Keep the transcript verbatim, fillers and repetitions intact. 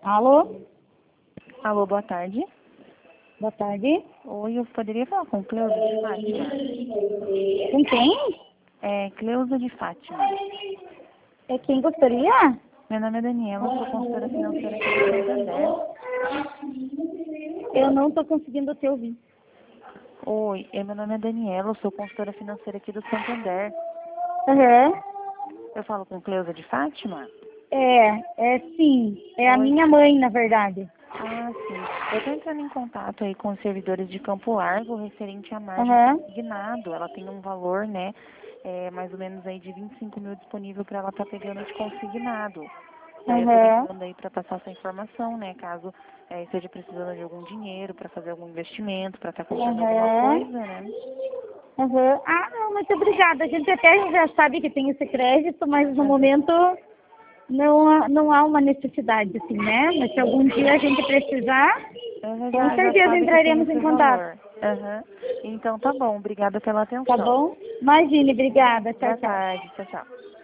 Alô? Alô, boa tarde. Boa tarde. Oi, eu poderia falar com Cleusa de Fátima? Com quem? É, Cleusa de Fátima. É quem gostaria? Meu nome é Daniela, sou consultora financeira aqui do Santander. Eu não estou conseguindo te ouvir. Oi, é, meu nome é Daniela, sou consultora financeira aqui do Santander. Aham. Eu falo com Cleusa de Fátima? É, é sim. É a Oi. minha mãe, na verdade. Ah, sim. Eu estou entrando em contato aí com os servidores de Campo Largo referente à margem Aham. consignado. Ela tem um valor, né, é, mais ou menos aí de vinte e cinco mil disponível para ela estar pegando de consignado. Daí eu tô Aham. ligando aí para passar essa informação, né, caso é, esteja precisando de algum dinheiro para fazer algum investimento, para estar comprando alguma Aham. coisa, né? Aham. Ah, não, muito obrigada. A gente até já sabe que tem esse crédito, mas no Aham. momento não, há- não há uma necessidade, assim, né? Mas se algum dia a gente precisar, Aham, com já, já certeza sabe que tem entraremos em esse contato. valor. Aham. Então tá bom, obrigada pela Tá atenção. bom? Imagine, obrigada. Tchau, Boa tchau. tarde, tchau, tchau.